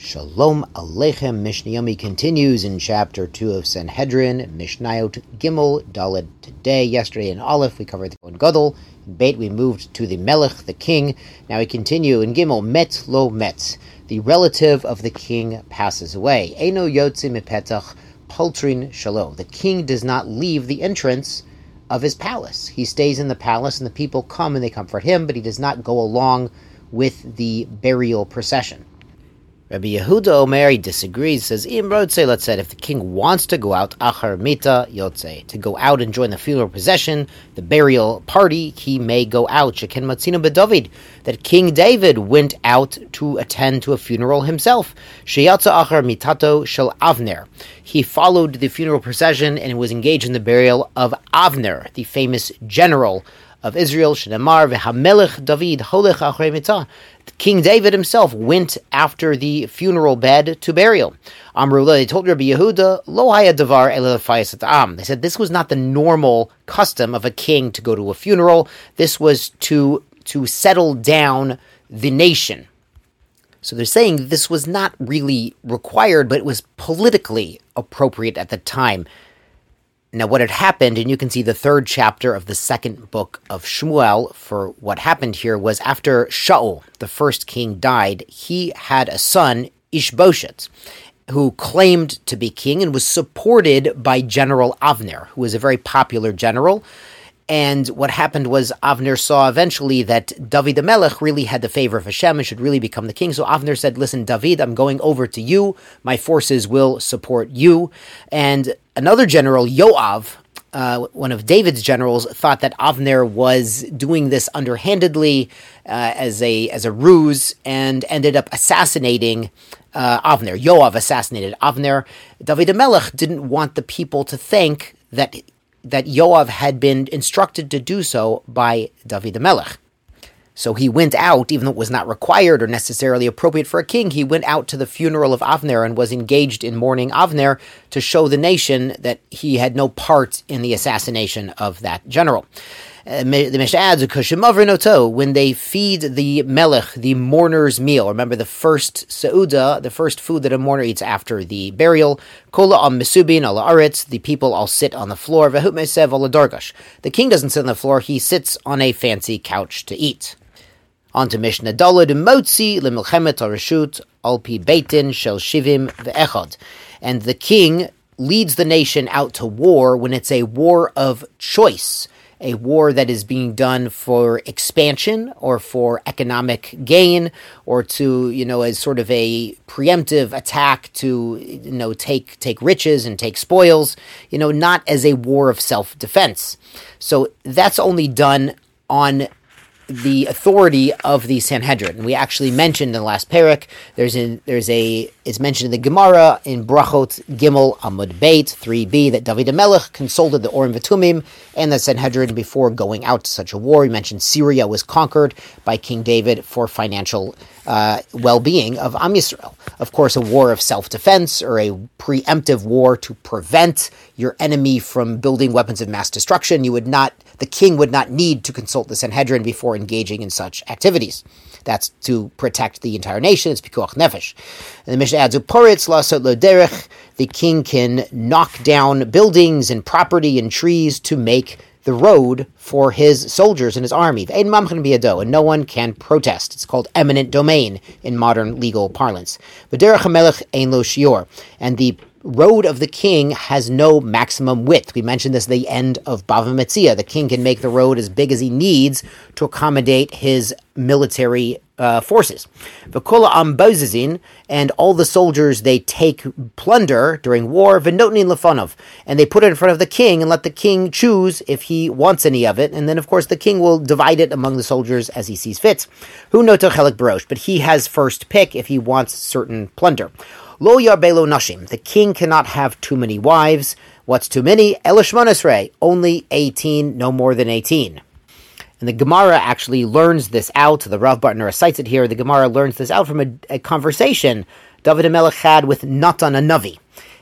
Shalom Aleichem. Mishnah Yomi continues in chapter 2 of Sanhedrin, Mishnayot Gimel Daled. Today, yesterday in Aleph, we covered the Kohen Gadol. In Beit, we moved to the Melech, the king. Now we continue in Gimel, Met Lo Met. The relative of the king passes away. Eino Yotze Mipetach Paltrin Shalo. The king does not leave the entrance of his palace. He stays in the palace, and the people come and they comfort him, but he does not go along with the burial procession. Rabbi Yehuda Omer disagrees, says, Im Rotze, let's say, if the king wants to go out, Achar Mita Yotze, to go out and join the funeral procession, the burial party, he may go out. Sheken Matzino B'David, that King David went out to attend to a funeral himself. Sheyatza Achar Mitato Shel Avner. He followed the funeral procession and was engaged in the burial of Avner, the famous general of Israel. Shenemar v'hamelech David holech achrei mitah. King David himself went after the funeral bed to burial. Amru, they told Rabbi Yehuda, lo haya davar ele lefayas ha'am. They said this was not the normal custom of a king to go to a funeral. This was to settle down the nation. So they're saying this was not really required, but it was politically appropriate at the time. Now, what had happened, and you can see the third chapter of the second book of Shmuel, for what happened here was after Shaul, the first king, died, he had a son, Ishbosheth, who claimed to be king and was supported by General Avner, who was a very popular general. And what happened was Avner saw eventually that David the Melech really had the favor of Hashem and should really become the king. So Avner said, listen, David, I'm going over to you. My forces will support you. And another general, Yoav, one of David's generals, thought that Avner was doing this underhandedly as a ruse and ended up assassinating Avner. Yoav assassinated Avner. David the Melech didn't want the people to think that Yoav had been instructed to do so by David the Melech. So he went out, even though it was not required or necessarily appropriate for a king, he went out to the funeral of Avner and was engaged in mourning Avner to show the nation that he had no part in the assassination of that general. The Mishnah adds, when they feed the melech, the mourner's meal, remember the first seuda, the first food that a mourner eats after the burial, kola am mesubin ala aretz, the people all sit on the floor, vehut mesev ala dargash. The king doesn't sit on the floor, he sits on a fancy couch to eat. On to Mishnah Daled, motzi lemilchemet arashut alpi beitin shel shivim ve'echad. And the king leads the nation out to war when it's a war of choice, a war that is being done for expansion or for economic gain or to, as sort of a preemptive attack to, take riches and take spoils, not as a war of self-defense. So that's only done on the authority of the Sanhedrin. And we actually mentioned in the last parak, it's mentioned in the Gemara in Brachot Gimel Amud Beit 3b that David HaMelech consulted the Urim V'Tumim and the Sanhedrin before going out to such a war. We mentioned Syria was conquered by King David for financial well-being of Am Yisrael. Of course, a war of self-defense or a preemptive war to prevent your enemy from building weapons of mass destruction, the king would not need to consult the Sanhedrin before engaging in such activities. That's to protect the entire nation. It's pikuach nefesh. And the Mishnah adds, "Uporitz lasot lo derech." The king can knock down buildings and property and trees to make the road for his soldiers and his army. And no one can protest. It's called eminent domain in modern legal parlance. And the road of the king has no maximum width. We mentioned this at the end of Bava Metzia. The king can make the road as big as he needs to accommodate his military forces. V'kola am bozizin, and all the soldiers, they take plunder during war, v'notnin lefanov, and they put it in front of the king and let the king choose if he wants any of it, and then of course the king will divide it among the soldiers as he sees fit. Hu noto chelik barosh, but he has first pick if he wants certain plunder. Lo yarbelo nashim, the king cannot have too many wives. What's too many? Elishmonesrei, only 18, no more than 18. And the Gemara actually learns this out. The Rav Bartner cites it here. The Gemara learns this out from a conversation David HaMelech had with Natan HaNavi.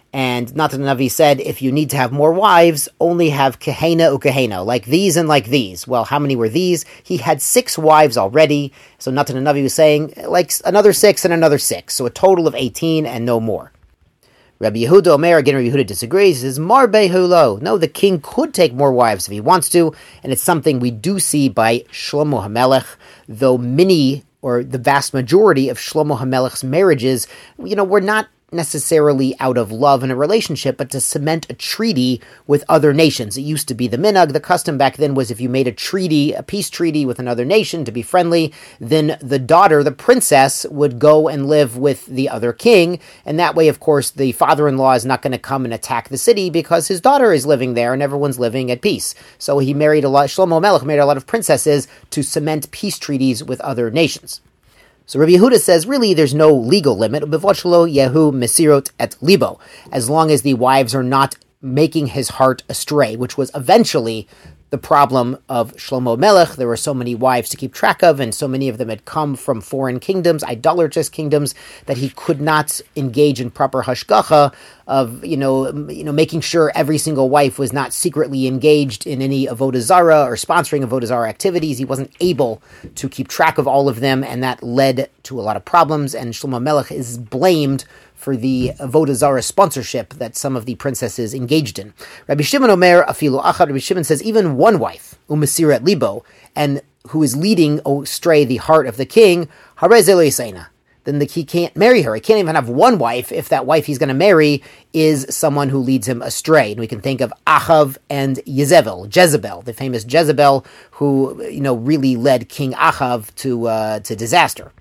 And Natan Navi said, if you need to have more wives, only have Kehena ukehena, like these and like these. Well, how many were these? He had 6 wives already. So Natan Navi was saying, like another 6 and another 6. So a total of 18 and no more. Rabbi Yehuda Omer, again, Rabbi Yehuda disagrees. He says, Marbe hulo. No, the king could take more wives if he wants to, and it's something we do see by Shlomo HaMelech, though many, or the vast majority of Shlomo HaMelech's marriages, were not necessarily out of love in a relationship, but to cement a treaty with other nations. It used to be the minhag. The custom back then was if you made a treaty, a peace treaty with another nation to be friendly, then the daughter, the princess, would go and live with the other king, and that way, of course, the father-in-law is not going to come and attack the city because his daughter is living there and everyone's living at peace. So he married Shlomo Melech married a lot of princesses to cement peace treaties with other nations. So Rabbi Yehuda says, really, there's no legal limit. Yehu mesirot et libo, as long as the wives are not making his heart astray, which was eventually the problem of Shlomo Melech. There were so many wives to keep track of, and so many of them had come from foreign kingdoms, idolatrous kingdoms, that he could not engage in proper hashgacha of, making sure every single wife was not secretly engaged in any avodah zarah or sponsoring avodah zarah activities. He wasn't able to keep track of all of them, and that led to a lot of problems, and Shlomo Melech is blamed for the avodah zarah sponsorship that some of the princesses engaged in. Rabbi Shimon Omer afilu achad. Rabbi Shimon says even one wife, umesirat libo, and who is leading astray the heart of the king, harei ze lo yiseina, then he can't marry her. He can't even have one wife if that wife he's going to marry is someone who leads him astray. And we can think of Achav and Jezebel, the famous Jezebel, who really led King Achav to disaster.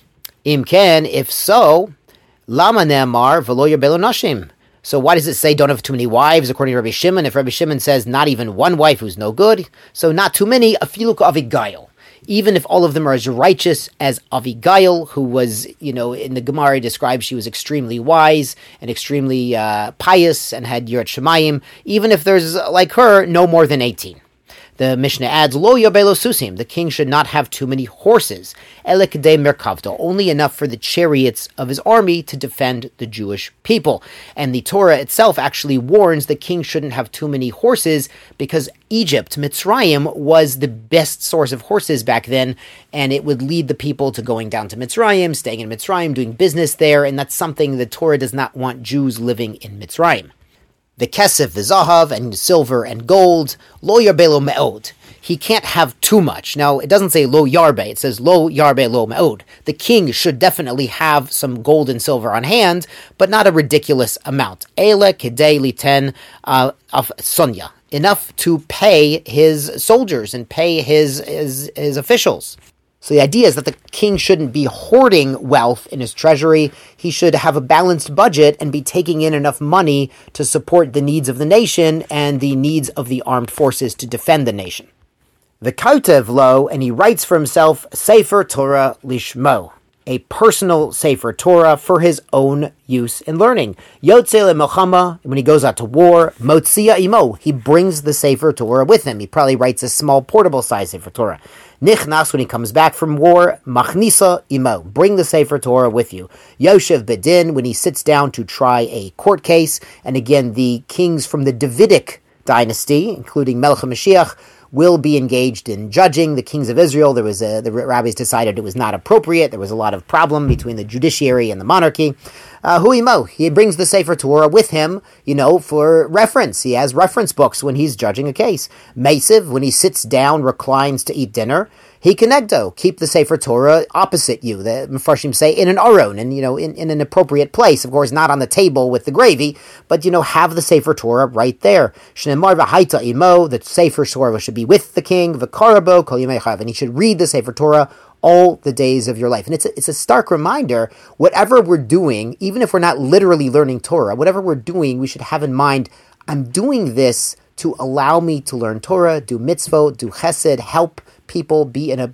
Imken, if so, Lama ne'amar v'lo yerbelu nashim. So why does it say don't have too many wives, according to Rabbi Shimon? If Rabbi Shimon says not even one wife who's no good, so not too many, afilu ka'avigail. Even if all of them are as righteous as Avigail, who was, in the Gemara described she was extremely wise and extremely pious and had Yirat Shemayim, even if there's, like her, no more than 18. The Mishnah adds, Lo yobelo susim, the king should not have too many horses, elekadei merkavto, only enough for the chariots of his army to defend the Jewish people. And the Torah itself actually warns the king shouldn't have too many horses because Egypt, Mitzrayim, was the best source of horses back then, and it would lead the people to going down to Mitzrayim, staying in Mitzrayim, doing business there, and that's something the Torah does not want Jews living in Mitzrayim. The kesef, the zahav, and silver and gold, lo yarbelo me'od. He can't have too much. Now, it doesn't say lo yarbe, it says lo yarbe lo me'od. The king should definitely have some gold and silver on hand, but not a ridiculous amount. Ele kedei liten of sonya. Enough to pay his soldiers and pay his officials. So the idea is that the king shouldn't be hoarding wealth in his treasury. He should have a balanced budget and be taking in enough money to support the needs of the nation and the needs of the armed forces to defend the nation. The Kautev lo, and he writes for himself, Sefer Torah Lishmo, a personal Sefer Torah for his own use in learning. Yotze le'melchama, when he goes out to war, Motzia imo, he brings the Sefer Torah with him. He probably writes a small portable size Sefer Torah. Nichnas, when he comes back from war, Machnisa imo, bring the Sefer Torah with you. Yoshev bedin, when he sits down to try a court case, and again, the kings from the Davidic dynasty, including Melech HaMashiach, will be engaged in judging the kings of Israel. The rabbis decided it was not appropriate. There was a lot of problem between the judiciary and the monarchy. Huimo, he brings the Sefer Torah with him, for reference. He has reference books when he's judging a case. Mesiv, when he sits down, reclines to eat dinner. He connecto, keep the Sefer Torah opposite you. The Mefarshim say in an aron, and in an appropriate place. Of course, not on the table with the gravy, but have the Sefer Torah right there. Shneimar v'haita imo, the Sefer Torah should be with the king. V'karabo kol yemei chayv, and he should read the Sefer Torah all the days of your life. And it's a stark reminder, whatever we're doing, even if we're not literally learning Torah, whatever we're doing, we should have in mind, I'm doing this to allow me to learn Torah, do mitzvot, do chesed, help people, be in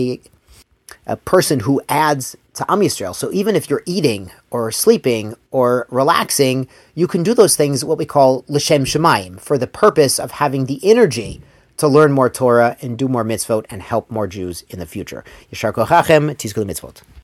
a person who adds to Am Yisrael. So even if you're eating or sleeping or relaxing, you can do those things, what we call l'shem shemayim, for the purpose of having the energy to learn more Torah and do more mitzvot and help more Jews in the future. Yeshar kochachem, tizkul mitzvot.